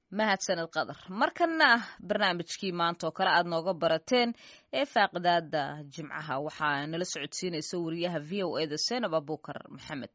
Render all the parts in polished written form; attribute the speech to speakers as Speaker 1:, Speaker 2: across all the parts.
Speaker 1: mahadsanid qadar markana barnaamijkii maanta oo kale aad nooga barateen ee faaqidaada jimcaha waxaa nala socodsiinaysa wariyaha VOA-da Seenab Abuukar Maxamed.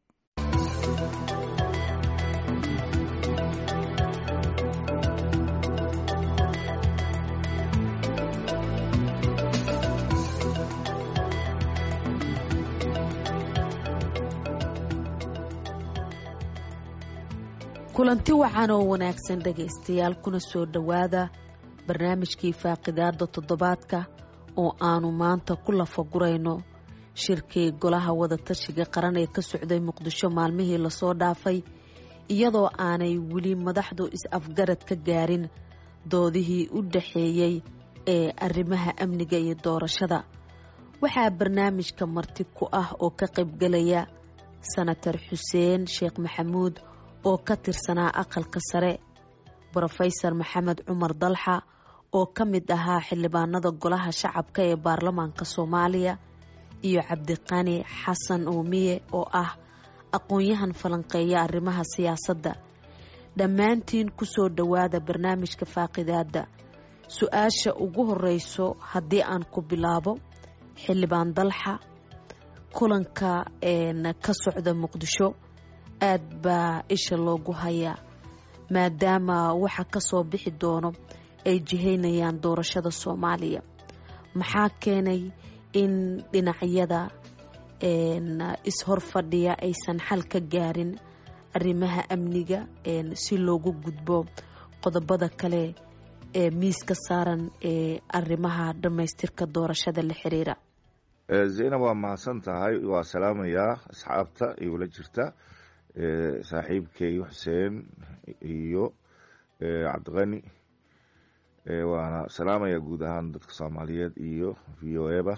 Speaker 2: kulanti wacan oo wanaagsan dhagaystayaal kuna soo dhowaada barnaamijkii faaqidaada toddobaadka oo aanu maanta ku lafagurayno shirkii golaha wadatashiga qaran ee ka socday muqdisho maalmihii lasoo dhaafay iyadoo aanay weli madaxdu is-afgarad ka gaarin doodihii u dhaxeeyey ee arrimaha amniga iyo doorashada. waxaa barnaamijka marti ku ah oo ka qaybgalaya senator xuseen sheekh maxamuud oo ka tirsanaa aqalka sare, Professor Maxamed Cumar Dalxa oo ka mid ahaa xildhibaanada golaha shacabka ee baarlamaanka Soomaaliya, iyo Cabdiqani Xasan Uumiye oo ah aqoon-yahan falanqeeya arrimaha siyaasadda. dhammaantiin ku soo dhowaada barnaamijka faaqidaada. su-aasha ugu horeyso haddii aan ku bilaabo xildhibaan Dalxa, kulanka ka socda Muqdisho aad baa isha loogu hayaa maadaama waxa ka soo bixi doono ay jihaynayaan doorashada Soomaaliya. maxaa keenay in dhinacyada is-hor fadhiya aysan xal ka gaarin arrimaha amniga si loogu gudbo qodobada kale ee miiska saaran ee arrimaha dhammaystirka doorashada la xiriira?
Speaker 3: Zainab waa mahadsan tahay, waa salaamayaa asxaabta igula jirta, saaxiibkay Xuseen iyo Cabdiqani, waana salaamaya guud ahaan dadka Soomaaliyeed iyo VOA-ba.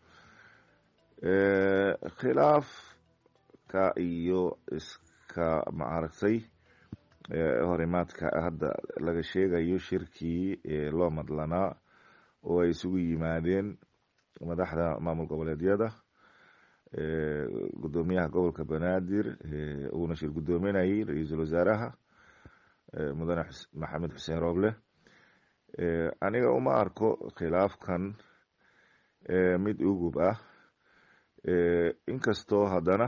Speaker 3: khilaafka iyo iska maaragtay horimaadka hadda laga sheegayo shirkii loo madlanaa oo ay isugu yimaadeen madaxda maamul goboleedyada, gudoomiyaha gobolka Banaadir uuna shir gudoominayay ra-iisul wasaaraha mudane Maxamed Xuseen Rooble. aniga uma arko khilaafkan mid ugub ah, inkastoo haddana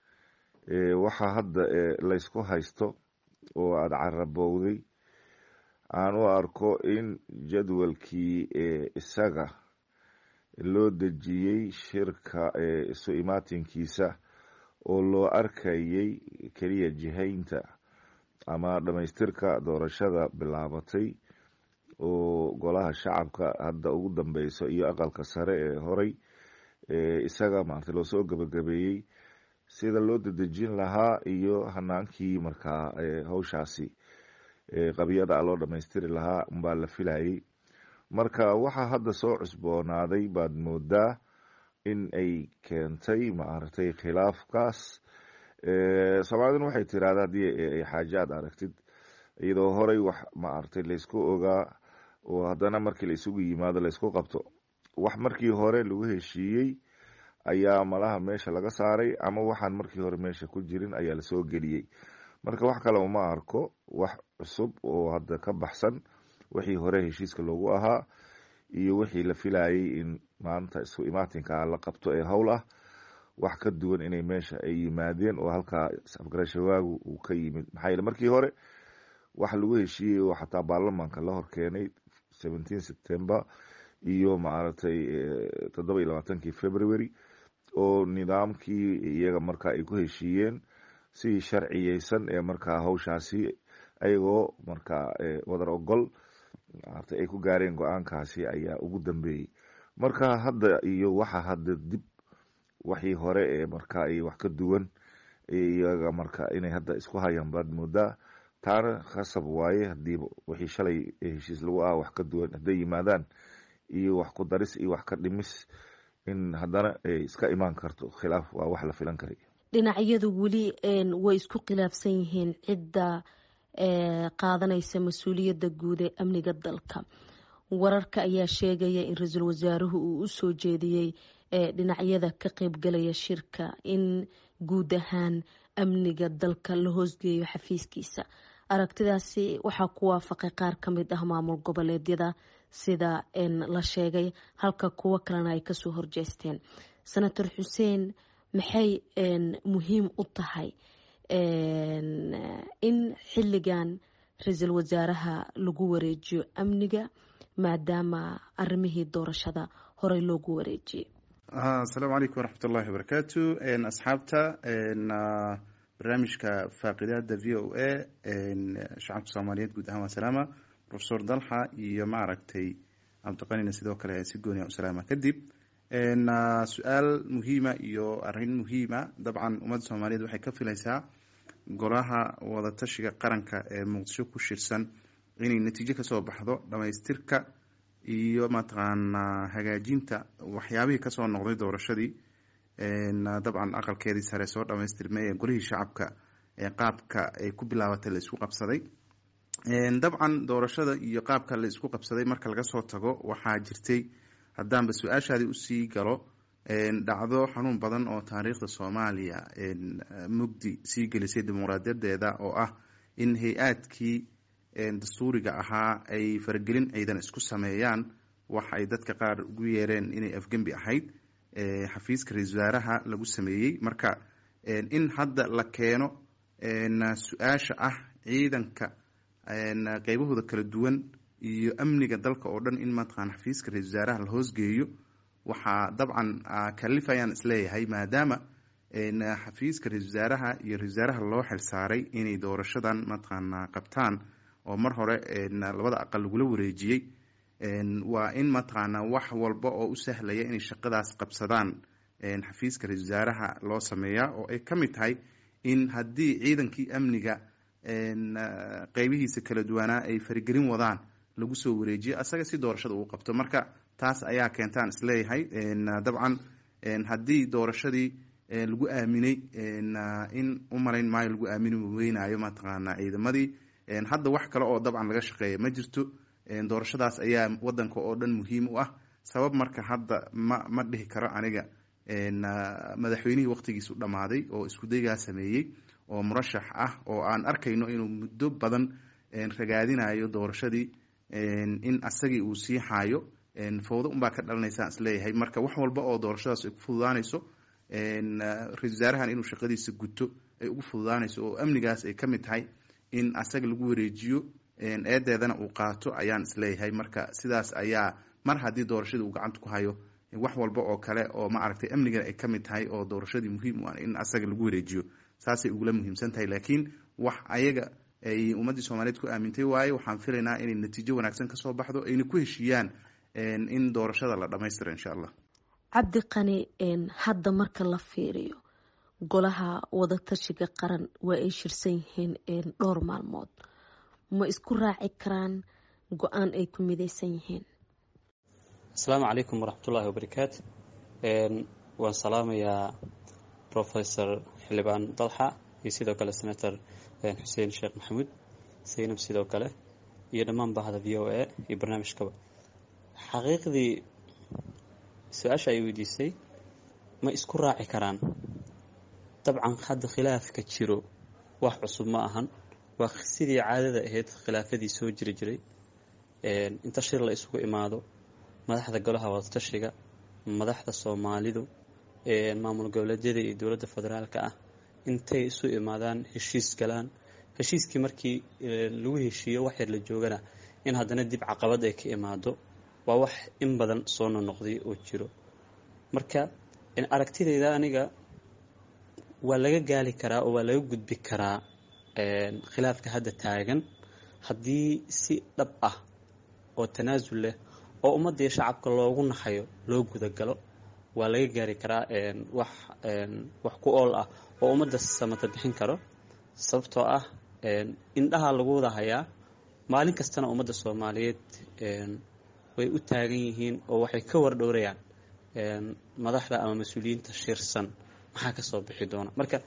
Speaker 3: waxa hadda laysku haysto oo aada carabowday aan u arko in jadwalkii isaga loo dejiyey shirka isu imaatinkiisa oo loo arkayay keliya jihaynta ama dhamaystirka doorashada bilaabatay oo golaha shacabka hadda ugu dambeyso iyo aqalka sare ee horay isaga maarta loo soo gabagabeeyey sida loo dedejin lahaa iyo hanaankii markaa hawshaasi qabiyada loo dhamaystiri lahaa unbaa la filayay. marka waxaa hadda soo cusboonaaday baad moodaa in ay keentay maaragtay khilaafkaas. soomaaliduna waxay tiraahdaa haddii ay xaaje aad aragtid iyadoo horay wax maaragtay laysku ogaa oo haddana markii la isugu yimaado laysku qabto, wax markii hore lagu heshiiyey ayaa malaha meesha laga saaray, ama waxaan markii hore meesha ku jirin ayaa lasoo geliyey. marka wax kale uma arko, wax cusub oo hadda ka baxsan wixii hore heshiiska loogu ahaa iyo wixii la filayay in maanta isu imaatinka la qabto ee howl ah, wax ka duwan inay meesha ay yimaadeen oo halkaa afgarashawaagu uu ka yimid. maxaa yeele markii hore wax lagu heshiiyey oo xataa baarlamaanka la horkeenay 17 September iyo maaragtay 27 February oo nidaamkii iyaga markaa ay ku heshiiyeen si sharciyeysan ee markaa hawshaasi ayagoo markaa wadar ogol maaragtay ay ku gaareen go-aankaasi ayaa ugu dambeeyey. marka hadda iyo waxa hadda dib waxii hore ee markaa ay wax ka duwan iyaga marka inay hadda isku hayaan baad moodaa. taana khasab waaye haddii wixii shalay heshiis lagu ah wax ka duwan hadday yimaadaan iyo wax ku daris iyo wax ka dhimis in haddana ay iska imaan karto khilaaf, waa wax la filan karay.
Speaker 2: dhinacyadu weli way isku khilaafsan yihiin cidda qaadanaysa mas-uuliyadda guud ee amniga dalka. wararka ayaa sheegaya in ra-iisul wasaaruhu uu u soo jeediyey dhinacyada ka qaybgalaya shirka in guud ahaan amniga dalka la hoosgeeyo xafiiskiisa. aragtidaasi waxaa ku waafaqay qaar ka mid ah maamul goboleedyada sida la sheegay, halka kuwo kalena ay kasoo horjeesteen. senator xuseen, maxay muhiim u tahay in xilligan ra-iisul wasaaraha lagu wareejiyo amniga maadaama arimihii doorashada horey loogu wareejiyey?
Speaker 4: asalaamu calaykum waraxmatullahi wabarakaatu. asxaabta barnaamijka faaqidaada v o a shacabka soomaaliyeed guud ahaan waa salaama. profesor dalxa iyo maaragtay cabdiqanina sidoo kale si gooni u salaama. kadib su-aal muhiima iyo arin muhiima. dabcan ummadda soomaaliyeed waxay ka filaysaa golaha wadatashiga qaranka ee muqdisho ku shirsan inay natiijo kasoo baxdo dhamaystirka iyo mataqaanaa hagaajinta waxyaabihii kasoo noqday doorashadii. dabcan aqalkeedii sare soo dhamaystirmay ee golihii shacabka ee qaabka ay ku bilaabatay la isku qabsaday. dabcan doorashada iyo qaabka la isku qabsaday marka laga soo tago waxaa jirtay, haddaanba su-aashaadii usii galo, dhacdo xanuun badan oo taariikhda soomaaliya mugdi sii gelisay dimuqraadiyadeeda, oo ah in hay-aadkii dastuuriga ahaa ay faragelin ciidan isku sameeyaan. wax ay dadka qaar ugu yeereen inay afgembi ahayd, xafiiska ra-iisul wasaaraha lagu sameeyey. marka in hadda la keeno su-aasha ah ciidanka qeybahooda kala duwan iyo amniga dalka oo dhan in mataqaan xafiiska ra-iisul wasaaraha la hoosgeeyo, waxaa dabcan kalifayaan isleeyahay, maadaama xafiiska ra-iisul wasaaraha iyo ra-isul wasaaraha loo xilsaaray inay doorashadan mataqaana qabtaan oo mar hore labada aqal lagula wareejiyey. waa in mataqaana wax walba oo u sahlaya inay shaqadaas qabsadaan xafiiska ra-iisul wasaaraha loo sameeyaa, oo ay ka mid tahay in haddii ciidankii amniga qeybihiisa kala duwanaa ay faragelin wadaan lagu soo wareejiyo asaga si doorashada uu qabto. marka taas ayaa keentaan isleeyahay. dabcan haddii doorashadii lagu aaminay, in u malayn maayo lagu aamini weynaayo mataqaana ciidamadii. hadda wax kale oo dabcan laga shaqeeya ma jirto. doorashadaas ayaa wadanka oo dhan muhiim u ah. sabab marka hadda ma dhihi karo aniga madaxweynihii waqtigiisu dhammaaday oo isku daygaa sameeyey oo murashax ah oo aan arkayno inuu muddo badan ragaadinayo doorashadii, in asagii uu sii xaayo fowdo unbaa ka dhalanaysaa isleeyahay. marka wax walba oo doorashadaas ay ku fududaanayso, ra-iisul wasaarahan inuu shaqadiisa guto ay ugu fududaanayso, oo amnigaas ay ka mid tahay in asaga lagu wareejiyo eedeedana uu qaato, ayaan isleeyahay. marka sidaas ayaa mar haddii doorashadii uu gacanta ku hayo, wax walba oo kale oo maaragtay amnigana ay ka mid tahay oo doorashadii muhiim u ah in asaga lagu wareejiyo, saasay ugula muhiimsan tahay. laakiin wax ayaga ay ummaddii soomaaliyeed ku aamintay waaye. waxaan filaynaa inay natiijo wanaagsan kasoo baxdo, ayna ku heshiiyaan in doorashada la dhamaystiro insha allah.
Speaker 2: cabdiqani, hadda marka la fiiriyo golaha wadatashiga qaran waa ay shirsan yihiin dhowr maalmood, ma isku raaci karaan go-aan ay ku midaysan yihiin?
Speaker 5: asalaamu calaykum waraxmatullaahi wabarakaatu. waan salaamayaa professor xildhibaan dalxa iyo sidoo kale senator xuseen sheekh maxamuud, saynab sidoo kale, iyo dhammaan bahda v o a iyo barnaamijkaba. xaqiiqdii su-aasha ay weydiisay ma isku raaci karaan? dabcan hadda khilaafka jiro wax cusub ma ahan, waa sidii caadada ahayd khilaafadii soo jiri jiray. inta shir la isugu imaado, madaxda golaha wadatashiga, madaxda soomaalidu, maamul goboleedyada iyo dowladda federaalka ah intay isu imaadaan, heshiis galaan. heshiiskii markii lagu heshiiyo wax yar la joogana in haddana dib caqabad ay ka imaado, waa wax in badan soo noqnoqday oo jiro. marka aragtidayda aniga waa laga gaali karaa oo waa laga gudbi karaa khilaafka hadda taagan haddii si dhab ah oo tanaasul leh oo ummadda iyo shacabka loogu naxayo loo gudagalo. waa laga gaari karaa wax ku ool ah oo ummadda samata bixin karo. sababtoo ah indhaha lagu wada hayaa, maalin kastana ummadda soomaaliyeed way u taagan yihiin oo waxay ka wardhowrayaan madaxda ama mas-uuliyiinta shirsan maxaa ka soo bixi doona. marka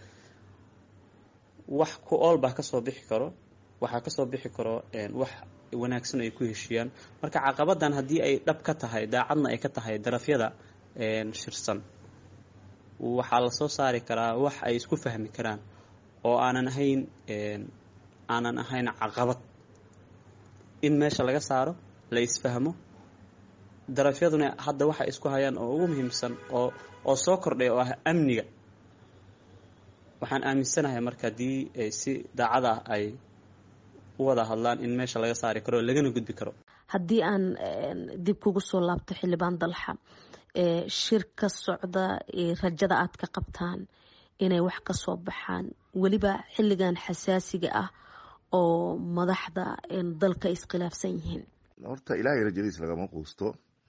Speaker 5: wax ku ool baa kasoo bixi karo, waxaa kasoo bixi karo wax wanaagsan ay ku heshiiyaan. marka caqabadan haddii ay dhab ka tahay, daacadna ay ka tahay darafyada shirsan, waxaa la soo saari karaa wax ay isku fahmi karaan oo aanan ahayn aanan ahayn caqabad in meesha laga saaro, la isfahmo. darafyaduna hadda waxa isku hayaan oo ugu muhiimsan oo soo kordhay oo ah amniga. waxaan aaminsanahay marka haddii si daacad ah ay u wada hadlaan in meesha laga saari karo lagana gudbi karo.
Speaker 2: haddii aan dib kugu soo laabto xildhibaan Dalxa, shir ka socda rajada aad ka qabtaan inay wax ka soo baxaan weliba xilligan xasaasiga ah oo madaxda dalka iskhilaafsan yihiin?
Speaker 3: horta ilaahay rajadiis lagama quusto.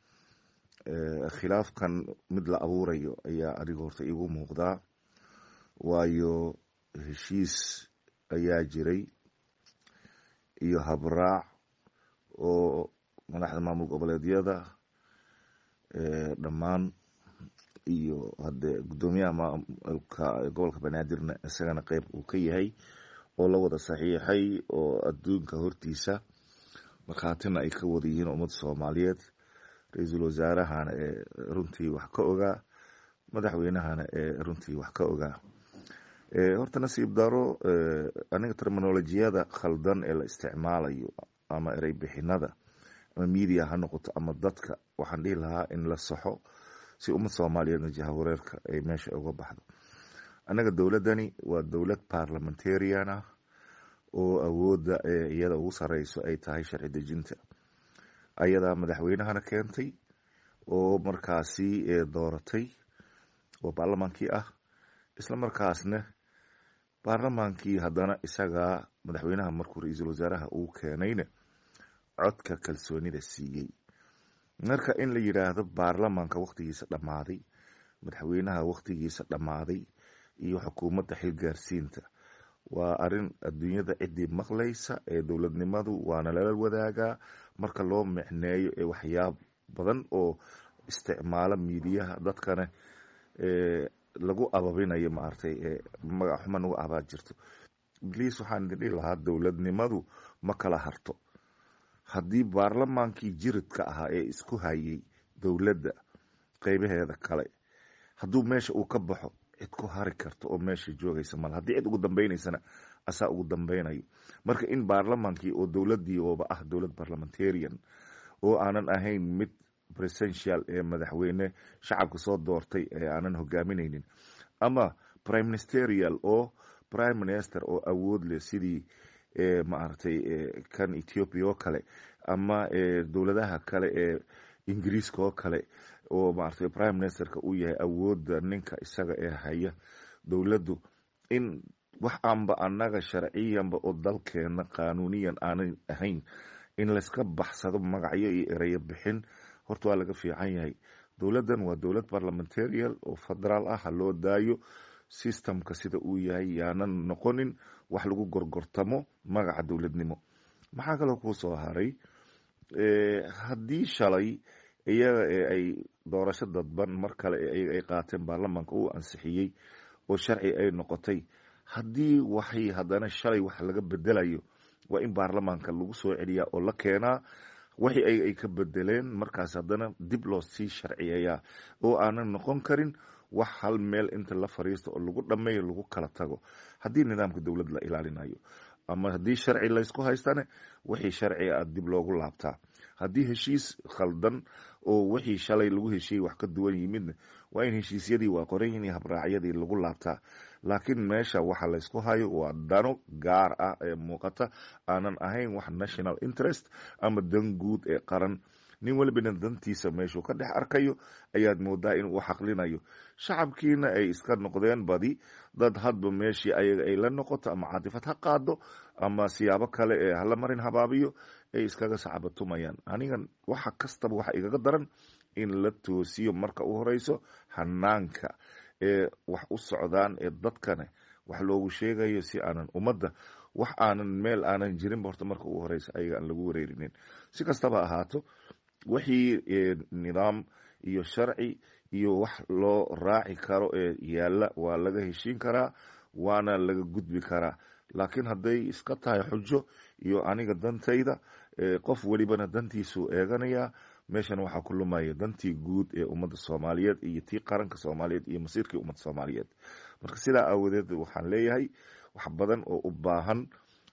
Speaker 3: khilaafkan mid la abuurayo ayaa aniga horta iigu muuqdaa, waayo heshiis ayaa jiray iyo habraac oo madaxda maamul goboleedyada dhammaan iyo hadde guddoomiyaha maamulka gobolka banaadirna isagana qeyb uu ka yahay oo la wada saxiixay oo adduunka hortiisa markhaatina ay ka wada yihiin ummadda Soomaaliyeed. ra-iisul wasaarahana runtii wax ka ogaa, madaxweynahana runtii wax ka ogaa. horta nasiib daro aniga terminolojiyada khaldan ee la isticmaalayo ama erey bixinada ama media ha noqoto ama dadka, waxaan dhihi lahaa in la saxo si ummad Soomaaliyeedna jahawareerka ay meesha uga baxdo. anaga dowladani waa dowlad parliamentarian ah oo awoodda iyada ugu sareyso ay tahay sharci dejinta. ayadaa madaxweynahana keentay oo markaasi dooratay oo baarlamaankii ah, isla markaasna baarlamaankii haddana isagaa madaxweynaha markuu ra-iisul wasaaraha uu keenayna codka kalsoonida siiyey. marka in la yidhaahdo baarlamaanka waqtigiisa dhammaaday, madaxweynaha waqtigiisa dhammaaday iyo xukuumadda xilgaarsiinta waa arin adduunyada ciddii maqlaysa ee dowladnimadu waana lala wadaagaa marka loo micneeyo waxyaab badan oo isticmaala miidiyaha dadkana lagu ababinayo maartay magac xumo nagu abaa jirto. bliis waxaan idin dhihi lahaa dowladnimadu ma kala harto. haddii baarlamaankii jiridka ahaa ee isku hayay dowladda qeybaheeda kale hadduu meesha uu ka baxo, cid ku hari karto oo meesha joogaysa mal. haddii cid ugu dambaynaysana asaa ugu dambeynayo. marka in baarlamaankii oo dowladii ooba ah dowlad parliamentarian oo aanan ahayn mid presidential ee madaxweyne shacabka soo doortay ee aanan hogaaminaynin, ama prime ministerial oo prime minister oo awood leh sidii maaragtay kan Ethiopia oo kale, ama dowladaha kale ee Ingiriiska oo kale oo maaragtay prime ministerka uu yahay awoodda ninka isaga ee haya dowladdu. in wax aanba annaga sharciyanba oo dalkeena qaanuuniyan aanan ahayn in layska baxsado magacyo iyo ereyo bixin, horta waa laga fiican yahay. dowladdan waa dowlad parliamentarian oo federaal ah, ha loo daayo systemka sida uu yahay, yaanan noqonin wax lagu gorgortamo magaca dowladnimo. maxaa kaloo kuu soo haray, haddii shalay iyaga ay doorasho dadban mar kale iyaga ay qaateen baarlamaanka uu ansixiyey oo sharci ay noqotay, haddii waxay haddana shalay wax laga bedelayo waa in baarlamaanka lagu soo celiyaa oo la keenaa wixii ay ka bedeleen, markaas haddana dib loo sii sharciyeeyaa oo aanan noqon karin wax hal meel inta la fariisto oo lagu dhammeeyo lagu kala tago. haddii nidaamka dowlad la ilaalinayo ama haddii sharci laysku haystane wixii sharciga ah dib loogu laabtaa. haddii heshiis khaldan oo wixii shalay lagu heshiiyey wax ka duwan yimidna waa in heshiisyadii waa qoran yihiin habraacyadii lagu laabtaa. laakiin meesha waxa laysku hayo waa dano gaar ah ee muuqata, aanan ahayn wax national interest ama dan guud ee qaran. nin walibana dantiisa meeshuu ka dhex arkayo ayaad moodaa in uu xaqlinayo. shacabkiina ay iska noqdeen badi dad hadba meeshii ayaga ay la noqoto ama caatifad ha qaado ama siyaabo kale ee hala marin habaabiyo ay iskaga sacabatumayaan. anigan waxa kastaba waxa igaga daran in la toosiyo marka u horeyso hanaanka ee wax u socdaan ee dadkana wax loogu sheegayo si aanan ummadda wax aanan meel aanan jirin horta marka u horeyso ayaga aan lagu wareerinin. si kastaba ahaato wixii nidaam iyo sharci iyo wax loo raaci karo ee yaalla waa laga heshiin karaa, waana laga gudbi karaa. laakiin hadday iska tahay xujo iyo aniga dantayda, qof welibana dantiisuu eeganayaa, meeshan waxaa ku lumaya dantii guud ee ummadda Soomaaliyeed iyo tii qaranka Soomaaliyeed iyo masiirkii ummadda Soomaaliyeed. marka sidaa aawadeed waxaan leeyahay wax badan oo u baahan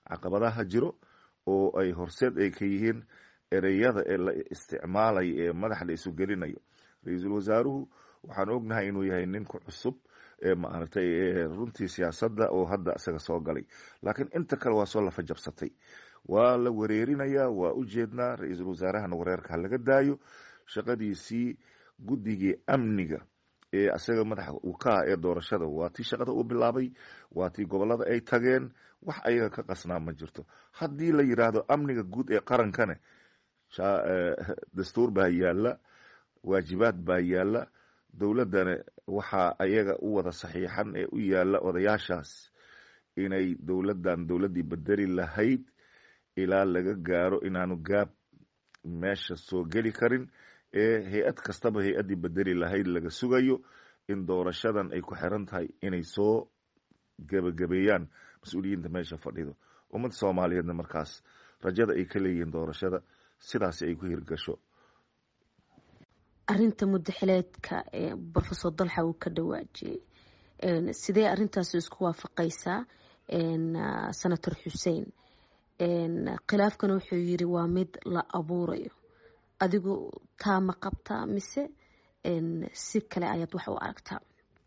Speaker 3: caqabadaha jiro oo ay horseed ay ka yihiin ereyada ee la isticmaalayo ee madax la isu gelinayo. ra-iisul wasaaruhu waxaan ognahay inuu yahay ninku cusub maaragtay runtii siyaasadda oo hadda isaga soo galay, laakiin inta kale waa soo lafa jabsatay, waa la wareerinayaa. waa u jeednaa ra-iisul wasaarahana wareerka ha laga daayo. shaqadiisii guddigii amniga ee isaga madaxa uu ka ah ee doorashada waa tii shaqada uu bilaabay, waa tii gobolada ay tageen. wax ayaga ka qasnaa ma jirto. haddii la yidhaahdo amniga guud ee qarankane dastuur baa yaala, waajibaad baa yaala, dowladdana waxaa ayaga u wada saxiixan ee u yaala odayaashaas inay dowladdii bedeli lahayd ilaa laga gaaro inaanu gaab meesha soo geli karin, ee hay-ad kastaba hay-addii bedeli lahayd laga sugayo in doorashadan ay ku xiran tahay inay soo gebagabeeyaan mas-uuliyiinta meesha fadhido. ummadda soomaaliyeedna markaas rajada ay ka leeyihiin doorashada sidaasi ay ku hirgasho.
Speaker 2: arinta muddaxileedka ee brofesor dalxa uu ka dhawaajiyey, sidee arintaasi isku waafaqaysaa senator xuseen? khilaafkana wuxuu yiri waa mid la abuurayo, adigu taa ma qabtaa mise si kale ayaad wax u aragtaa?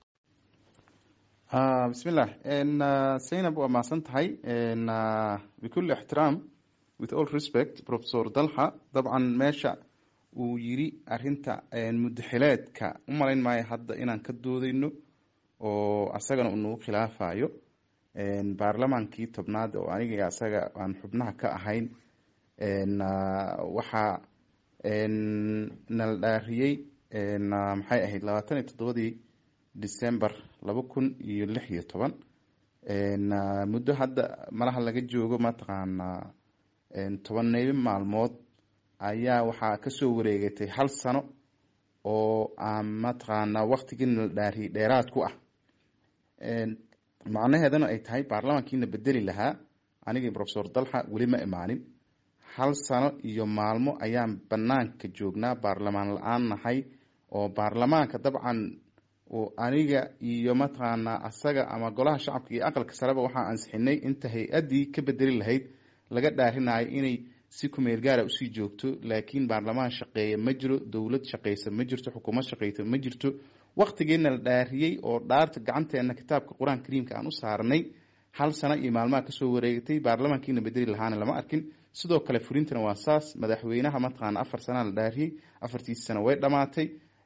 Speaker 4: bismillah, zaynab waa mahadsan tahay. bikulli ixtiraam, with all respect, professor dalxa dabcan meesha uu yiri arinta muddaxileedka u malayn maayo hadda inaan ka doodayno oo asagana uu nagu khilaafayo. baarlamaankii tobnaad oo aniga asaga aan xubnaha ka ahayn waxaa nala dhaariyey maxay ahayd 27 December 2016. muddo hadda malaha laga joogo mataqaanaa 10 maalmood ayaa waxaa kasoo wareegatay 1 sano oo mataqaanaa waqtigii nala dhaariyey dheeraad ku ah. macnaheedana ay tahay baarlamaankiina bedeli lahaa anigii professor dalxa weli ma imaanin. 1 sano iyo maalmo ayaan banaanka joognaa, baarlamaan la-aan nahay, oo baarlamaanka dabcan aniga iyo mataqaanaa asaga ama golaha shacabka iyo aqalka sareba waxaa ansixinay inta hay-addii ka bedeli lahayd laga dhaarinayo inay si kumeel gaara usii joogto, laakiin baarlamaan shaqeeya ma jiro, dowlad shaqeysa ma jirto, xukuumad shaqeysa ma jirto. waqtigeena la dhaariyey oo dhaarta gacanteena kitaabka qur-aan kariimka aan u saarnay 1 sano iyo maalmaha kasoo wareegatay, baarlamaankiina bedeli lahaana lama arkin. sidoo kale fulintana waa saas, madaxweynaha mataqaana 4 sana la dhaariyey, 4tii sano way dhamaatay.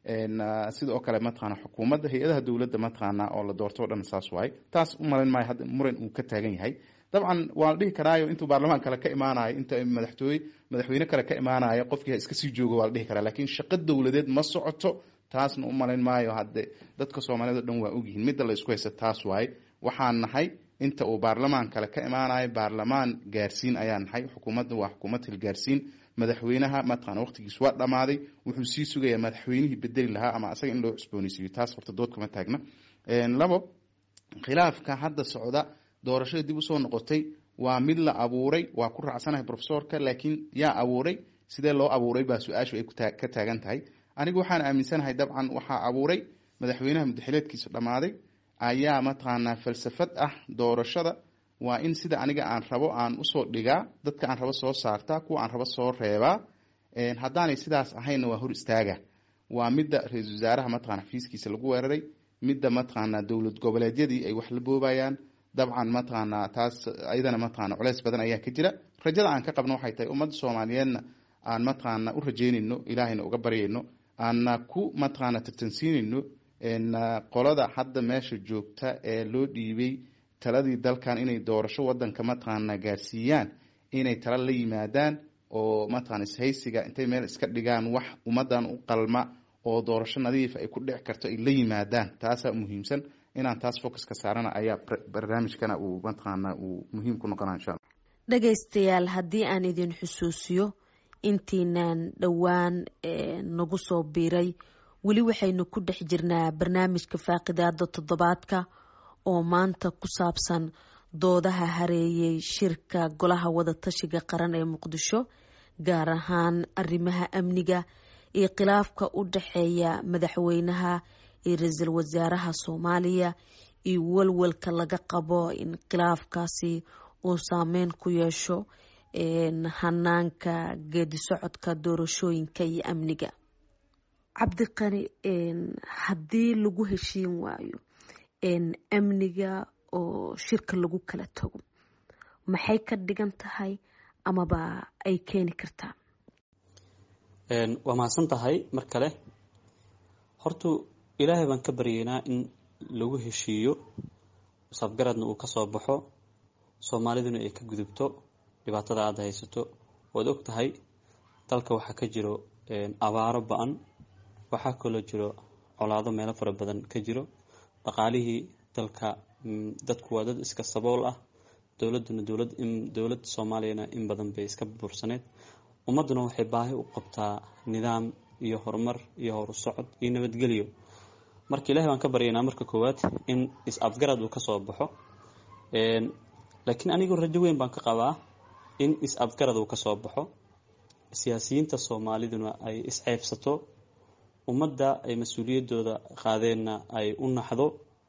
Speaker 4: sidoo kale mataqaana xukuumadda, hay-adaha dowladda mataqaana oo la doorto o dhan saas waay. taas u malayn maayo hadda muran uu ka taagan yahay. dabcan waa la dhihi karaayo intuu baarlamaan kale ka imaanayo, inta madaxweyne kale ka imaanayo, qofkii iska sii joogo waa la dhihi karaa, laakiin shaqo dowladeed ma socoto. taasna u malayn maayo hadde dadka Soomaaliyeed oo dhan waa ogyihiin. midda la isku haysta taas waay. waxaan nahay inta uu baarlamaan kale ka imaanayo baarlamaan gaarsiin ayaan nahay. xukuumadda waa xukuumad hilgaarsiin. madaxweynaha mataqaana waqtigiis waa dhamaaday, wuxuu sii sugayaa madaxweynihii bedeli lahaa ama asaga in loo cusboonaysiiyo. taas horta dood kama taagna. labo, khilaafka hadda socda, doorashada dib usoo noqotay, waa mid la abuuray. waa ku raacsanahay professorka, laakiin yaa abuuray, sidee loo abuuray baa su-aashu ay ka taagan tahay. anigu waxaan aaminsanahay dabcan waxaa abuuray madaxweynaha muddaxileedkiisa dhammaaday ayaa mataqaanaa falsafad ah doorashada waa in sida aniga aan rabo aan usoo dhigaa, dadka aan rabo soo saartaa, kuwa aan rabo soo reebaa. haddaanay sidaas ahayna waa hor istaaga. waa midda ra-iisul wasaaraha mataqaana xafiiskiisa lagu weeraray, midda mataqaanaa dowlad goboleedyadii ay wax la boobayaan. dabcan mataqaanaa taas ayadana mataqaana culeys badan ayaa ka jira. rajada aan ka qabno waxay tahay ummadda Soomaaliyeedna aan mataqaana u rajeynayno, ilaahayna uga baryayno, aan ku mataqaana tartansiinayno qolada hadda meesha joogta ee loo dhiibay taladii dalkan inay doorasho wadanka mataqaana gaarsiiyaan, inay tala la yimaadaan oo mataqaana ishaysiga intay meel iska dhigaan wax ummadan u qalma oo doorasho nadiif ay ku dhici karto ay la yimaadaan. taasaa muhiimsan. inaan taas focus ka saarana ayaa barnaamijkana uu mataqaana uu muhiim ku noqonaa insha Allah.
Speaker 2: dhagaystayaal, haddii aan idin xusuusiyo intiinaan dhowaan nagu soo biiray, weli waxaynu ku dhex jirnaa barnaamijka faaqidaada toddobaadka oo maanta ku saabsan doodaha hareeyay shirka golaha wadatashiga qaran ee Muqdisho, gaar ahaan arrimaha amniga iyo khilaafka u dhexeeya madaxweynaha iyo ra-iisul wasaaraha Soomaaliya iyo walwalka laga qabo in khilaafkaasi uu saameyn ku yeesho hanaanka geedi socodka doorashooyinka iyo amniga. cabdiqani, haddii lagu heshiin waayo amniga oo shirka lagu kala tago, maxay ka dhigan tahay amaba ay keeni kartaa?
Speaker 5: waa mahadsan tahay mar kale. horta ilaahay baan ka baryeynaa in lagu heshiiyo, isafgaradna uu kasoo baxo, soomaaliduna ay ka gudubto dhibaatada aada haysato. waad og tahay dalka waxaa ka jiro abaaro ba-an, waxaa kaloo jiro colaado meelo fara badan ka jiro. dhaqaalihii dalka, dadku waa dad iska sabool ah, dowladuna dowlad soomaaliyana in badan bay iska bursaneed. ummaduna waxay baahi u qabtaa nidaam iyo horumar iyo horusocod iyo nabadgelyo. marka ilaahay baan ka baryaynaa marka koowaad in is-afgarad uu kasoo baxo. laakiin anigu rajo weyn baan ka qabaa in is-afgarad uu kasoo baxo, siyaasiyiinta soomaaliduna ay isceebsato, ummadda ay mas-uuliyadooda qaadeenna ay u naxdo.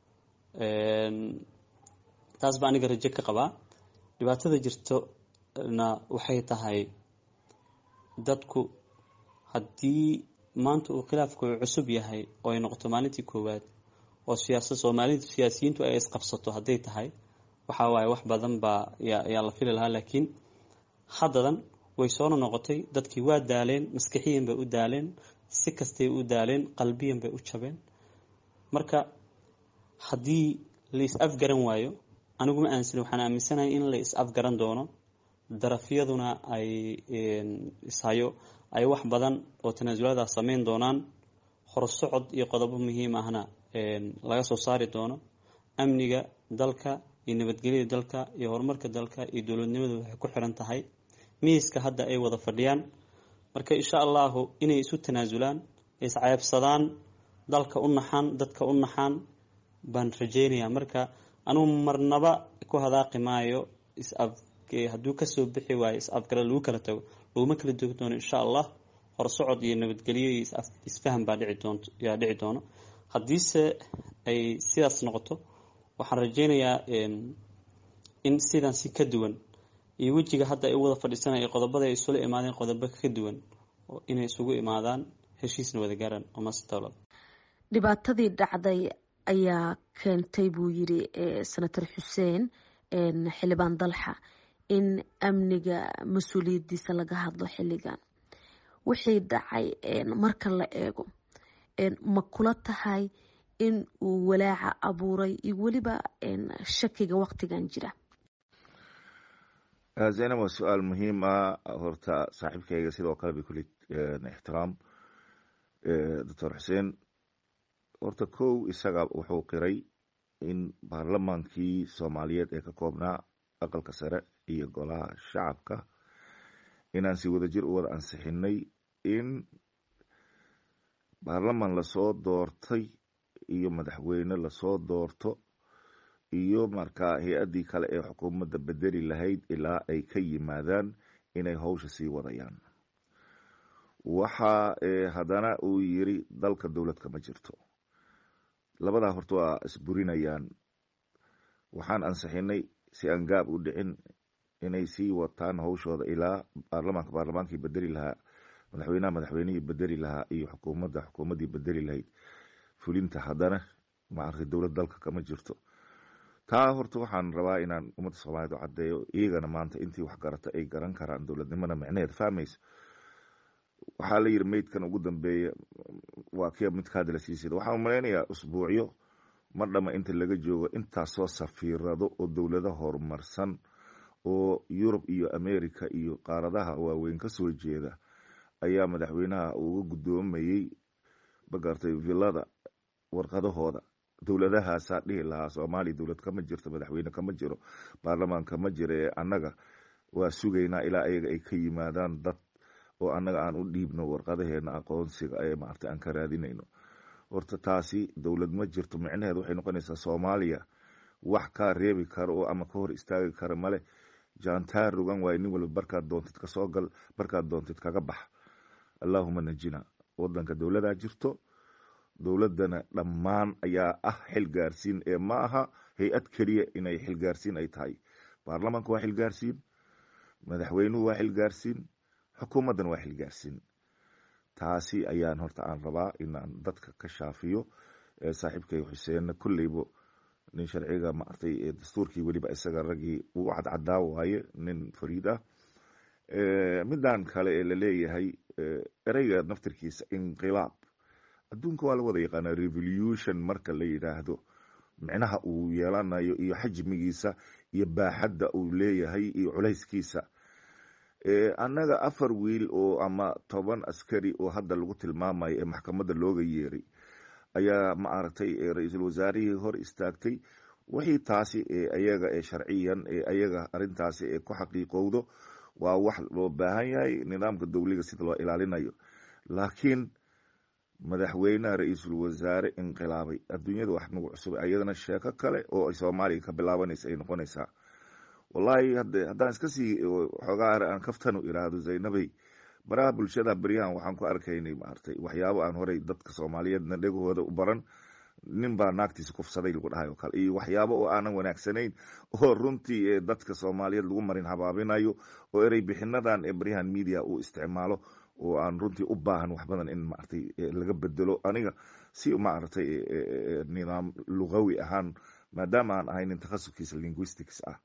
Speaker 5: taas baa aniga rajo ka qabaa. dhibaatada jirtona waxay tahay dadku haddii maanta uu khilaafku cusub yahay oo ay noqoto maalintii koowaad oo siyaasiyiintu ay isqabsato hadday tahay, waxaa waaye wax badan baa yaa la fili lahaa. laakiin haddadan way soona noqotay, dadkii waa daaleen, maskixiyan bay u daaleen, si kastay u daaleen, qalbiyan bay u jabeen. marka haddii la is-afgaran waayo, anigu ma aansan, waxaan aaminsanahay in la is-afgaran doono, darafyaduna ay ishayo ay wax badan oo tanaasulaadaas sameyn doonaan, horsocod iyo qodobo muhiim ahna laga soo saari doono. amniga dalka iyo nabadgelyada dalka iyo horumarka dalka iyo dowladnimadu waxay ku xiran tahay miiska hadda ay wada fadhiyaan. marka insha allahu inay isu tanaasulaan, isceebsadaan, dalka u naxaan, dadka u naxaan baan rajeynayaa. marka anugu marnaba ku hadaaqi maayo hadduu kasoo bixi waayo is-afgarad lagu kala tago, laguma kala dogi doono. insha allah horsocod iyo nabadgelyo iyo isfaham baa dhici doono. haddiise ay sidaas noqoto, waxaan rajeynayaa in sidan si ka duwan iyo wejiga hadda ay u wada fadhiisanaya qodobada ay isula imaadeen qodobo ka duwan oo inay isugu imaadaan, heshiisna wada gaaraan.
Speaker 2: dhibaatadii dhacday ayaa keentay buu yiri senator xuseen xildhibaan dalxa in amniga mas-uuliyadiisa laga hadlo xilligan. wixii dhacay marka la eego, ma kula tahay in uu walaaca abuuray iyo weliba shakiga waqtigan jira?
Speaker 3: zaynab, waa su-aal muhiim ah. horta saaxiibkayga sidoo kale bikuli ixtiraam doctor xuseen. horta kow, isaga wuxuu qiray in baarlamaankii soomaaliyeed ee ka koobnaa aqalka sare iyo golaha shacabka inaan si wadajir u wada ansixinay in baarlamaan lasoo doortay iyo madaxweyne lasoo doorto iyo markaa hay-addii kale ee xukuumadda bedeli lahayd ilaa ay ka yimaadaan inay howsha sii wadayaan. waxa haddana uu yiri dalka dowlad kama jirto. labadaa horta waa isburinayaan. waxaan ansixinay si aan gaab u dhicin inay sii wataan howshooda ilaa baarlamaankii bedeli lahaa, madaxweynihii bedeli lahaa iyo xukuumaddii bedeli lahayd fulinta. haddana maaragtay dowlad dalka kama jirto. taa horta waxaan rabaa inaan ummadda soomaaliyed u caddeeyo, iyagana maanta intii wax garata ay garan karaan dowladnimada micneheed fahmayso. waxaa la yiri meydkan ugu dambeeya waa kii midka hadda la siisida. waxaan malaynayaa usbuucyo mar dhama inta laga joogo intaasoo safiirado oo dowlada horumarsan oo Yurub iyo America iyo qaaradaha waaweyn ka soo jeeda ayaa madaxweynaha uga gudoomayay bagartay villada warqadahooda. dowladahaasaa dhihi lahaa Soomaaliya dowlad kama jirto, madaxweyne kama jiro, baarlamaan kama jiro, annaga waa sugaynaa ilaa ayaga ay ka yimaadaan dad oo annaga aan u dhiibno warqadaheena aqoonsiga ee maartay aan ka raadinayno. horta taasi dowlad ma jirto. micnaheedu waxay noqonaysaa Soomaaliya wax ka reebi karo oo ama ka hor istaagi karo male. jaantaar rugan waay, nin walba barkaad doontid ka soo gal, barkaad doontid kaga bax. allahuma najina. wadanka dowladaa jirto, dowladana dhammaan ayaa ah xil gaarsiin ee ma aha hay-ad keliya inay xil gaarsiin ay tahay. baarlamaanka waa xilgaarsiin, madaxweynuhu waa xilgaarsiin, xukuumaddan waa xilgaarsiin. taasi ayaan horta aan rabaa inaan dadka ka shaafiyo. saaxiibkay xuseenna kolleybo nin sharciga maartay dastuurkii weliba isaga raggii uu cadcadaa waaye, nin fariid ah. midaan kale ee laleeyahay ereyga naftirkiisa inqilaab, adduunka waa la wada yaqaanaa revolution marka la yidhaahdo micnaha uu yeelanayo iyo xajmigiisa iyo baaxadda uu leeyahay iyo culayskiisa. annaga 4 wiil oo ama 10 askari oo hadda lagu tilmaamayo ee maxkamadda looga yeeray ayaa maaragtay ra-iisul wasaarihii hor istaagtay. wixii taasi ayaga sharciyan ayaga arintaasi ku xaqiiqowdo waa wax loo baahan yahay nidaamka dowliga sida loo ilaalinayo. laakiin madaxweynaha ra-iisul wasaare inqilaabay adduunyada wax nagu cusub, ayadana sheeko kale oo Soomaaliya ka bilaabanaysa ay noqonaysaa. wallahi haddaan iska sii xoogaa aan kaftanu iraahdo Zaynabay, baraha bulshada baryahan waxaan ku arkaynay maartay waxyaabo aan horey dadka Soomaaliyeedna dhegahooda u baran. nin baa naagtiisa kufsaday lagu dhahay oo kale, iyo waxyaabo oo aanan wanaagsanayn oo runtii dadka Soomaaliyeed lagu marin habaabinayo, oo erey bixinadan baryahan media uu isticmaalo oo aan runtii u baahan wax badan in maartay laga bedelo. aniga si maartay nidaam luqawi ahaan maadaama aan ahay nin takhasuskiisa linguistics ah,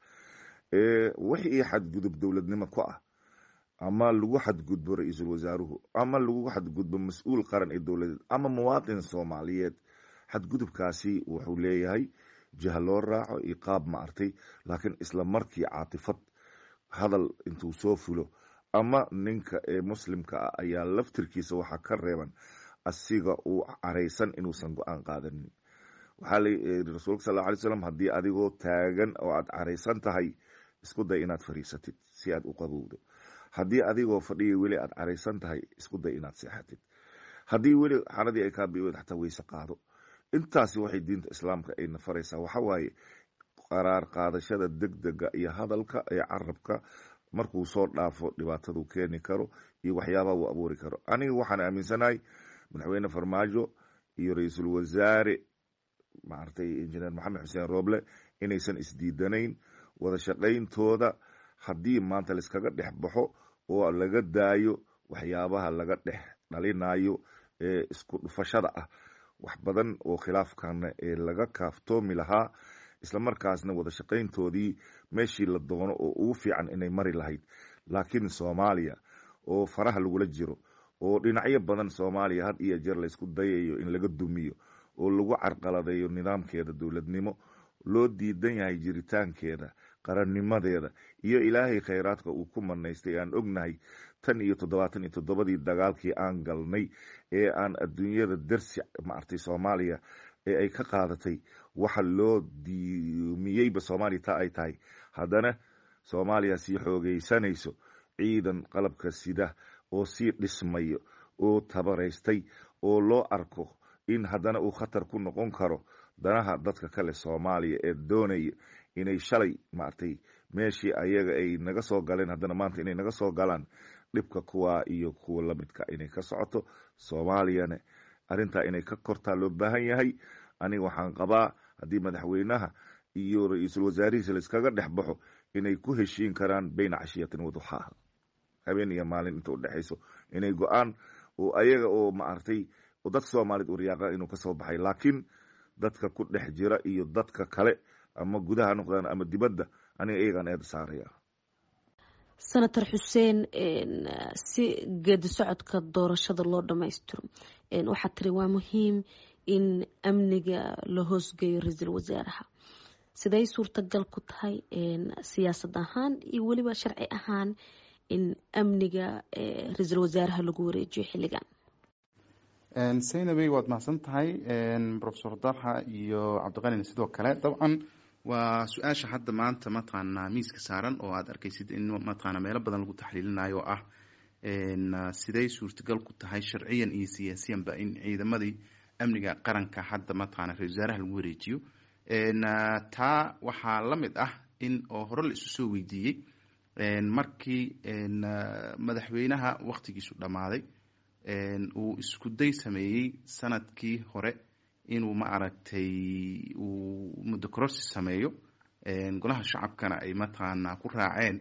Speaker 3: wixii xadgudub dowladnimo ku ah ama lagu xadgudbo ra-iisul wasaaruhu ama lagu xadgudbo mas-uul qaran ee dowladeed ama muwaadin Soomaaliyeed, xadgudubkaasi wuxuu leeyahay jiha loo raaco iyo qaab maartay. laakiin isla markii caatifad hadal intuu soo fulo ama ninka muslimka ah ayaa laftirkiisa waxaa ka reeban asiga uu caraysan inuusan go-aan qaadanin. waxaa la rasuulka sallallahu alayhi wasallam haddii adigoo taagan oo aad caraysan tahay isku day inaad fariisatid si aad u qabowdo. haddii adigoo fadhiya weli aad caraysan tahay isku day inaad seexatid. haddii weli xaradii ay kaa biiwed xataa weyse qaado. intaasi waxay diinta islaamka ay nafaraysaa. waxa waaye qaraar qaadashada degdega iyo hadalka ee carabka markuu soo dhaafo dhibaatadu keeni karo iyo waxyaabaha uu abuuri karo. aniga waxaan aaminsanahay madaxweyne Farmaajo iyo ra-iisul wasaare maartay injineer Maxamed Xuseen Rooble inaysan isdiidanayn. wada shaqayntooda haddii maanta laiskaga dhex baxo oo laga daayo waxyaabaha laga dhex dhalinayo ee isku dhufashada ah, wax badan oo khilaafkana laga kaaftoomi lahaa, islamarkaasna wada shaqayntoodii meeshii la doono oo ugu fiican inay mari lahayd. laakiin Soomaaliya oo faraha lagula jiro oo dhinacyo badan Soomaaliya had iyo jeer laysku dayayo in laga dumiyo oo lagu carqaladeeyo nidaamkeeda dowladnimo, loo diidan yahay jiritaankeeda, qarannimadeeda iyo ilaahay khayraadka uu ku manaystay. aan ognahay 77 dagaalkii aan galnay ee aan adduunyada darsi maartay Soomaaliya ee ay ka qaadatay waxa loo diimiyeyba Soomaaliya taa ay tahay. haddana Soomaaliya sii xoogaysanayso, ciidan qalabka sida oo sii dhismayo oo tabaraystay oo loo arko in haddana uu khatar ku noqon karo danaha dadka kale Soomaaliya ee doonaya inay shalay maartay meeshii ayaga ay naga soo galeen haddana maanta inay naga soo galaan. dhibka kuwa iyo kuwa lamidka inay ka socoto Soomaaliyana arintaa inay ka kortaa loo baahan yahay. aniga waxaan qabaa haddii madaxweynaha iyo ra-iisul wasaarihiisa laiskaga dhex baxo inay ku heshiin karaan bayna cashiyatin waduxaaha, habeen iyo maalin inta u dhexayso inay go-aan oo ayaga oo maartay oo dadka Soomaaliyeed u riyaaqaan inuu ka soo baxay. laakiin dadka ku dhex jira iyo dadka kale ama gudaha noqdaan ama dibadda, aniga iyagaan eeda saaraya.
Speaker 2: senator xuseen, si geedi socodka doorashada loo dhammaystiro waxaa tiri waa muhiim in amniga la hoosgeeyo ra-iisul wasaaraha. siday suurtagal ku tahay siyaasad ahaan iyo weliba sharci ahaan in amniga ra-iisul wasaaraha lagu wareejiyo xilligan?
Speaker 4: Zaynabay waad mahadsan tahay. Professor Dalxa iyo Cabdiqani sidoo kale. dabcan waa su-aasha hadda maanta mataqaanaa miiska saaran oo aad arkaysid in mataqaanaa meelo badan lagu taxliilinayo oo ah siday suurtagal ku tahay sharciyan iyo siyaasiyanba in ciidamadii amniga qaranka hadda mataqaanaa ra-iisul wasaaraha lagu wareejiyo. taa waxaa la mid ah in oo hore la isu soo weydiiyey markii madaxweynaha waqtigiisu dhammaaday uu isku day sameeyey sanadkii hore inuu ma aragtay uu muddo kororsi sameeyo golaha shacabkana ay mataqaanaa ku raaceen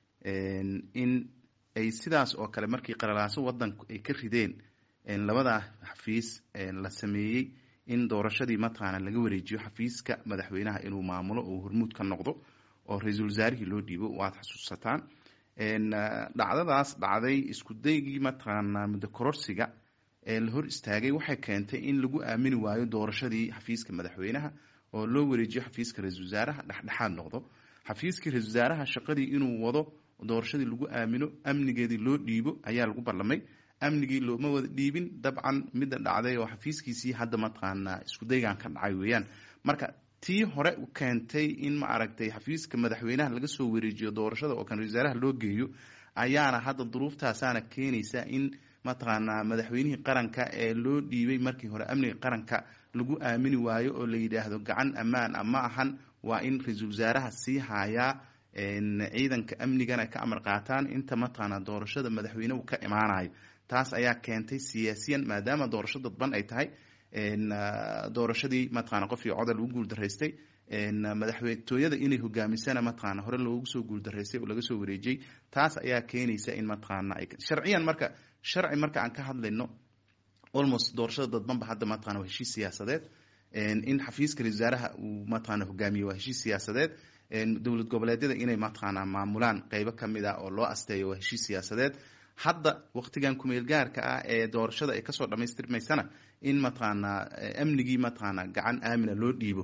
Speaker 4: in ay sidaas oo kale markii qalalaaso wadanku ay ka rideen labada xafiis la sameeyey in doorashadii mataqaana laga wareejiyo xafiiska madaxweynaha inuu maamulo oo hormuud ka noqdo oo ra-iisul wasaarihii loo dhiibo waad xasuusataan dhacdadaas dhacday isku daygii mataqaanaa muddo kororsiga la hor istaagay waxay keentay in lagu aamini waayo doorashadii xafiiska madaxweynaha oo loo wareejiyo xafiiska ra-iisul wasaaraha dhexdhexaad noqdo xafiiskii ra-iisul wasaaraha shaqadii inuu wado doorashadii lagu aamino amnigeedii loo dhiibo ayaa lagu ballamay amnigii looma wada dhiibin dabcan midda dhacday oo xafiiskiisii hadda mataqaanaa isku daygan ka dhacay weeyaan marka tii hore keentay in ma aragtay xafiiska madaxweynaha laga soo wareejiyo doorashada oo kan ra-isul wasaaraha loo geeyo ayaana hadda duruuftaasaana keenaysa in mataqaanaa madaxweynihii qaranka ee loo dhiibay markii hore amniga qaranka lagu aamini waayo oo la yidhaahdo gacan ammaan ah ma ahan waa in ra-iisul wasaaraha sii haayaa ciidanka amnigana ka amar qaataan inta mataqaanaa doorashada madaxweynehu ka imaanayo taas ayaa keentay siyaasiyan maadaama doorasho dadban ay tahay doorashadii mataqaana qofkii codal lagu guuldaraystay madaxtooyada inay hogaamisana mataqaana hore loogu soo guuldaraystay oo laga soo wareejiyey taas ayaa keenaysa in mataqaana sharciyan sharci marka aan ka hadlayno almost doorashada dadbanba hadda mataqaana waa heshiis siyaasadeed in xafiiska ra-iisul wasaaraha uu mataqaana hogaamiyo waa heshiis siyaasadeed dowlad goboleedyada inay mataqaana maamulaan qeybo kamid ah oo loo asteeyo waa heshiis siyaasadeed hadda waqtigan kumeel gaarka ah ee doorashada ay kasoo dhamaystirmaysana in mataqaana amnigii mataqaana gacan aamina loo dhiibo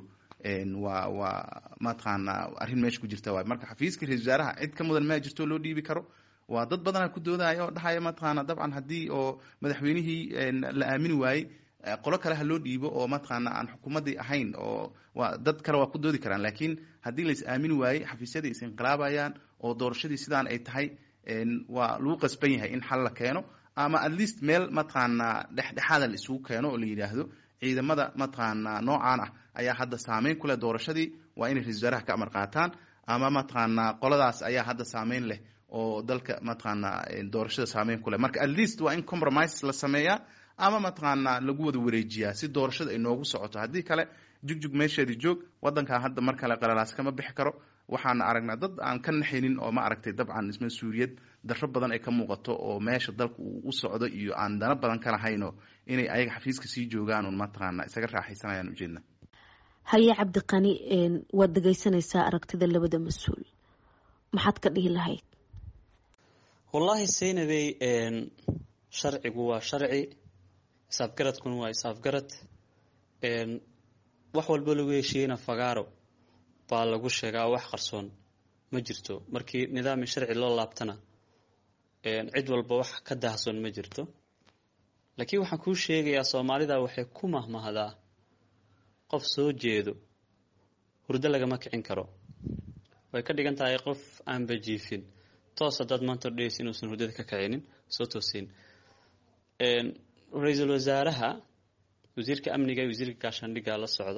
Speaker 4: waa mataqaana arrin meesha ku jirta waay marka xafiiska ra-iisul wasaaraha cid ka mudan ma jirto loo dhiibi karo waa dad badana ku doodaya oo dhahaya mataqaana dabcan haddii oo madaxweynihii la aamini waayey qolo kale ha loo dhiibo oo mataqaana aan xukuumadii ahayn oo dad kale waa ku doodi karaan laakiin haddii lais aamini waayey xafiisyadii is inqilaabayaan oo doorashadii sidaan ay tahay waa lagu qasban yahay in xal la keeno ama at least meel mataqaana dhexdhexaada la isugu keeno oo la yidhaahdo ciidamada mataqaana noocaan ah ayaa hadda saameyn ku leh doorashadii waa inay ra-iisul wasaaraha ka amar qaataan ama mataqaana qoladaas ayaa hadda saameyn leh oo dalka mataqaana doorashada saameyn ku leh marka at least waa in compromise la sameeyaa ama mataqaana lagu wada wareejiyaa si doorashada ay noogu socoto haddii kale jugjug meesheedii joog wadankan hadda mar kale qalalaas kama bixi karo waxaana aragnaa dad aan ka naxaynin oo ma aragtay dabcan mas-uuliyad darro badan ay ka muuqato oo meesha dalka uu u socdo iyo aan dana badan ka lahayno inay ayaga xafiiska sii joogaan un mataqaana isaga raaxaysanayaan ujeedna
Speaker 2: haye cabdiqani waad dhegaysanaysaa aragtida labada mas-uul maxaad ka dhihi lahayd
Speaker 5: wallaahi saynabey sharcigu waa sharci isaafgaradkuna waa isaafgarad wax walba lagu heshiiyeyna fagaaro baa lagu sheegaa wax qarsoon ma jirto markii nidaami sharci loo laabtana cid walba wax ka daahsoon ma jirto laakiin waxaan kuu sheegayaa soomaalida waxay ku mahmahdaa qof soo jeedo hurdo lagama kicin karo way ka dhigan tahay qof aanba jiifin toos haddaad maanta odhaysa inuusan hurdada ka kicinin soo toosin ra-iisul wasaaraha wasiirka amniga iyo wasiirka gaashaandhigga la socdo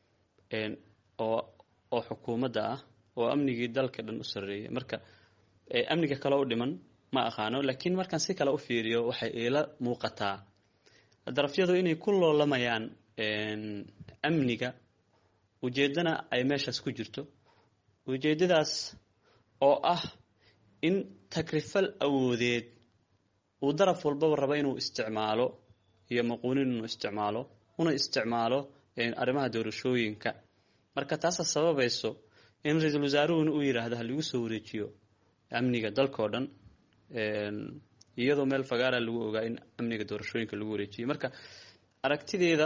Speaker 5: oo xukuumadda ah oo amnigii dalka dhan u sarreeyay marka amniga kale u dhiman ma aqaano laakiin markaan si kale u fiiriyo waxay ila muuqataa darafyadu inay ku loolamayaan amniga ujeeddana ay meeshaas ku jirto ujeeddadaas oo ah in takrifal awoodeed uu daraf walbaba raba inuu isticmaalo iyo maquunin inuu isticmaalo una isticmaalo arrimaha doorashooyinka marka taasa sababayso in ra-iisul wasaaruhuna uu yidhaahdo ha lagu soo wareejiyo amniga dalkao dhan iyadoo meel fagaara lagu ogaa in amniga doorashooyinka lagu wareejiyay marka aragtideeda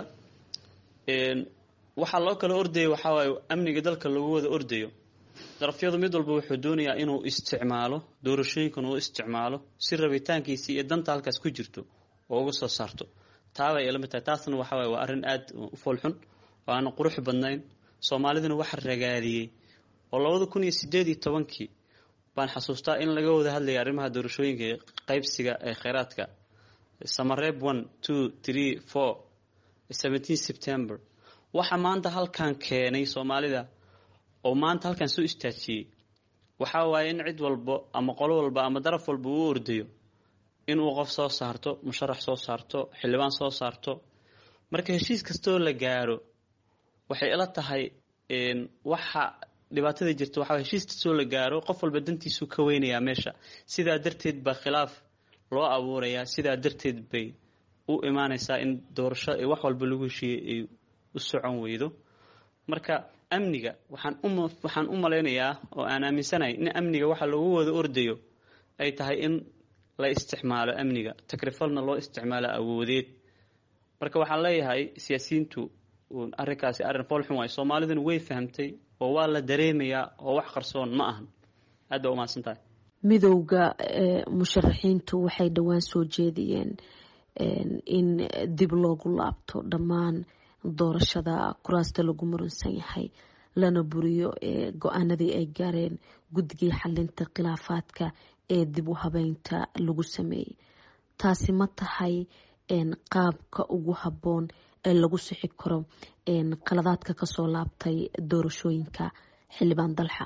Speaker 5: waxaa loo kala ordaya waxaa waaye amniga dalka lagu wada ordayo darafyadu mid walba wuxuu doonayaa inuu isticmaalo doorashooyinkan uu isticmaalo si rabitaankiisii iyo danta halkaas ku jirto oo uga soo saarto taabay ila mid tahay taasna waxa waaye waa arrin aad u foolxun oo aan qurux badnayn soomaaliduna waxa ragaadiyey oo 2018 baan xasuustaa in laga wada hadlayay arrimaha doorashooyinka qaybsiga ee kheyraadka Samareeb 1 2 3 4 17 September waxa maanta halkan keenay Soomaalida oo maanta halkan soo istaajiyay waxa waaye in cid walba ama qolo walba ama daraf walba uu ordayo in uu qof soo saarto musharax soo saarto xildhibaan soo saarto marka heshiis kastoo la gaaro waxay ila tahay waxa dhibaatada jirta waxaa heshiista soo la gaaro qof walba dantiisu ka weynayaa meesha sidaa darteed baa khilaaf loo abuurayaa sidaa darteed bay u imaanaysaa in doorasho wax walba lagu heshiiyey ay u socon weydo marka amniga waxaan u malaynayaa oo aan aaminsanahay in amniga waxa lagu wada ordayo ay tahay in la isticmaalo amniga takrifalna loo isticmaalo awoodeed marka waxaan leeyahay siyaasiyiintu arrinkaasi arrin foolxun waay soomaaliduna way fahamtay oo waa la dareemayaa oo wax qarsoon ma ahan aad baa umahadsan tahay
Speaker 2: midowda musharaxiintu waxay dhowaan soo jeediyeen in dib loogu laabto dhammaan doorashada kuraasta lagu muransan yahay lana buriyo go-aanadii ay gaareen guddigii xalinta khilaafaadka ee dib u habeynta lagu sameeyey taasi ma tahay qaabka ugu habboon ee lagu sixi karo qaladaadka kasoo laabtay doorashooyinka xildhibaan dalxa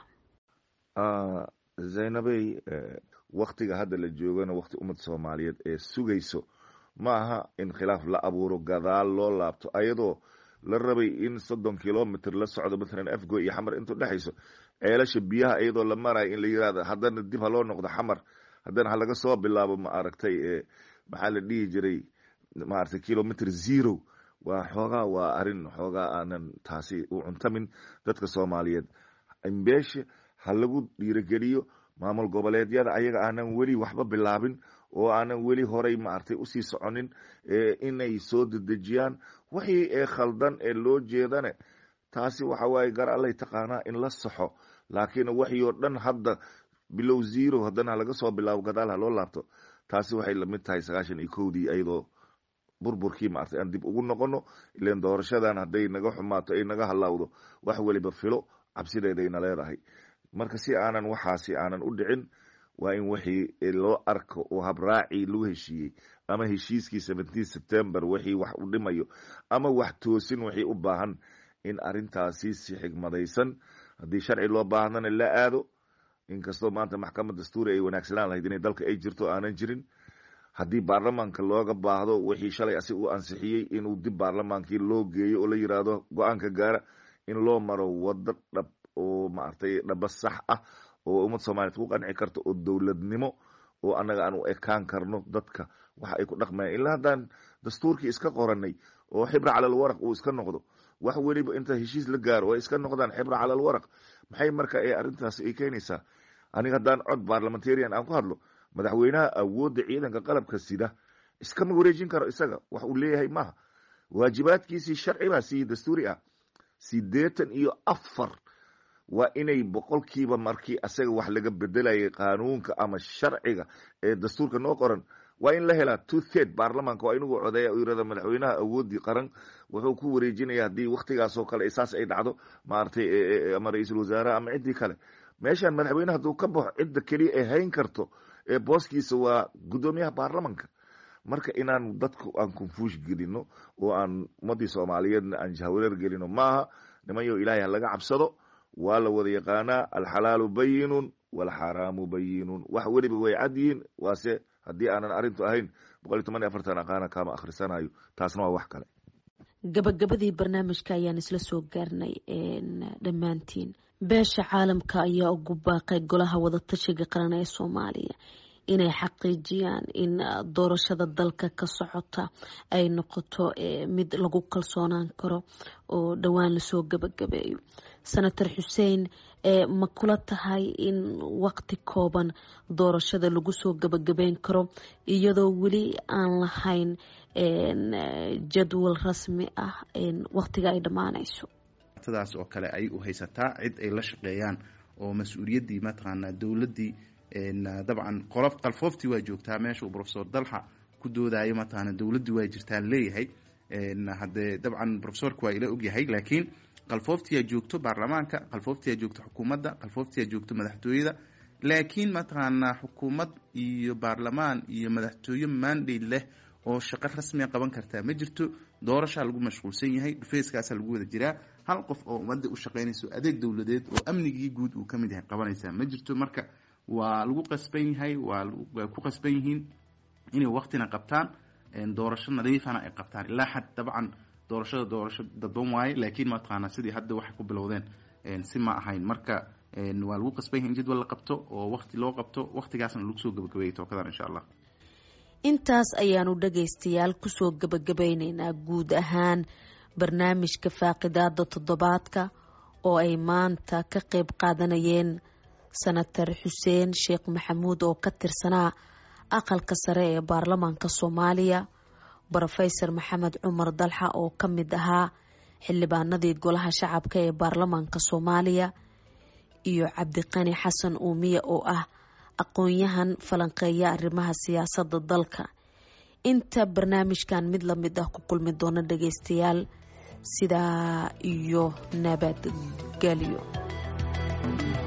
Speaker 3: zaynabey waktiga hadda la joogana wakti ummadda soomaaliyeed ee sugayso ma aha in khilaaf la abuuro gadaal loo laabto ayadoo la rabay in 30 kilomitr la socdo maalan afgo iyo xamar intuu dhexayso ceelasha biyaha iyadoo la marayo in la yiraahdo haddana dib ha loo noqdo xamar haddana ha laga soo bilaabo ma aragtay maxaa la dhihi jiray maaragtay kilomitr 0 waa xoogaa waa arrin xoogaa aanan taasi u cuntamin dadka soomaaliyeed beesha ha lagu dhiirigeliyo maamul goboleedyada ayaga aanan weli waxba bilaabin oo aanan weli horay maaragtay usii soconin inay soo dedejiyaan wixii ee khaldan ee loo jeedane taasi waxa waaye gar allay taqaanaa in la saxo laakiin wixii oo dhan hadda bilow 0 haddana laga soo bilaabo gadaal ha loo laabto taasi waxay lamid tahay 91dii iyadoo burburkii maartay aan dib ugu noqono ileen doorashadan hadday naga xumaato ay naga halawdo wax waliba filo cabsideedayna leedahay marka si aanan waxaasi aanan u dhicin waa in wixii loo arko oo habraaci loo heshiiyey ama heshiiskii 17 September wixii wax u dhimayo ama wax toosin wixii u baahan in arintaasi si xigmadaysan haddii sharci loo baahnana la aado inkastoo maanta maxkamadda dastuuri ay wanaagsanaan lahayd inay dalka ay jirto aanan jirin haddii baarlamaanka looga baahdo wixii shalay asi uu ansixiyey inuu dib baarlamaankii loo geeyo oo la yiraahdo go-aanka gaara in loo maro wado dhab oo maaragtay dhaba sax ah oo ummad Soomaaliyeed ku qanci karto oo dawladnimo oo anaga aan u ekaan karno dadka waxa ay ku dhaqmayaan ilaa haddaan dastuurkii iska qoranay oo xibra cala alwaraq uu iska noqdo wax weliba inta heshiis la gaaro ay iska noqdaan xibra cala alwaraq maxay marka ay arrintaas ay keenaysaa aniga haddaan cod parliamentarian aan ku hadlo madaxweynaha awoodda ciidanka qalabka sida iskama wareejin karo isaga wax uu leeyahay maaha waajibaadkiisii sharci baa sii dastuuri ah 84 waa inay boqolkiiba markii asaga wax laga bedelayay qaanuunka ama sharciga ee dastuurka noo qoran waa in la helaa 2/3 baarlamaanka waa inuu codeeya uu yiraahdo madaxweynaha awoodii qaran wuxuu ku wareejinaya haddii waqtigaas oo kale isaas ay dhacdo maartay ama ra'iisul wasaare ama cidii kale meeshan madaxweynaha hadduu ka baxo cidda kaliya ay hayn karto ee booskiisa waa gudoomiyaha baarlamaanka marka inaan dadku aan confush gelino oo aan ummadii Soomaaliyeedna aan jahwareer gelino maaha nimayo ilaahay laga cabsado waa la wada yaqaanaa alxalaalu bayinun walxaraamu bayinun wax weliba way cadyihiin waase haddii aanan arrintu ahayn 184 aqaana kama akhrisanayo taasna waa wax kale
Speaker 2: gabagabadii barnaamijka ayaan isla soo gaarnay dhammaantiin beesha caalamka ayaa ugu baaqay golaha wadatashiga qaran ee Soomaaliya inay xaqiijiyaan in doorashada dalka ka socota ay noqoto mid lagu kalsoonaan karo oo dhawaan lasoo gabagabeeyo senator Xuseen ma kula tahay in waqti kooban doorashada lagu soo gabagabeyn karo iyadoo weli aan lahayn jadwal rasmi ah waqtiga ay dhamaanayso
Speaker 4: taas oo kale ay u haysataa cid ay la shaqeeyaan oo mas'uuliyadii mataqaana dawladii dabcan qalfooftii waa joogtaa meesha uu professor Dalxa ku doodayo mataqaana dawladii waa jirtaa leeyahay hadee dabcan professorku waa ila og yahay laakiin qalfooftii joogto baarlamaanka qalfooftii joogto xukuumadda qalfooftii joogto madaxtooyada laakiin mataqaana xukuumad iyo baarlamaan iyo madaxtooyo mandate leh oo shaqo rasmi ah qaban kartaa ma jirto doorasho lagu mashquulsan yahay dhufeyskaas lagu wada jiraa hal qof oo ummadda u shaqeynayso adeeg dawladeed oo amnigii guud uu kamid yahay qabanaysa ma jirto marka waa lagu qasban yahay waa ku qasban yihiin inay waqtina qabtaan doorasho nadiifana ay qabtaan ilaa xad dabcan doorasho dadban waaye laakiin ma taqaana sidii hadda waxay ku bilowdeen si ma ahayn marka waa lagu qasban yahay in jadwal la qabto oo waqti loo qabto waqtigaasna lagu soo gabagabeeyo tookadan insha allah.
Speaker 2: intaas ayaanu dhagaystayaal kusoo gabagabaynaynaa guud ahaan barnaamijka faaqidaada toddobaadka oo ay maanta ka qayb qaadanayeen senator xuseen sheekh maxamuud oo ka tirsanaa aqalka sare ee baarlamaanka soomaaliya, brofesor maxamed cumar dalxa oo ka mid ahaa xildhibaanadii golaha shacabka ee baarlamaanka soomaaliya, iyo cabdiqani xasan uumiye oo ah aqoon-yahan falanqeeya arrimaha siyaasadda dalka. inta barnaamijkan mid lamid ah ku kulmi doona dhagaystayaal, sidaa iyo nabadgelyo.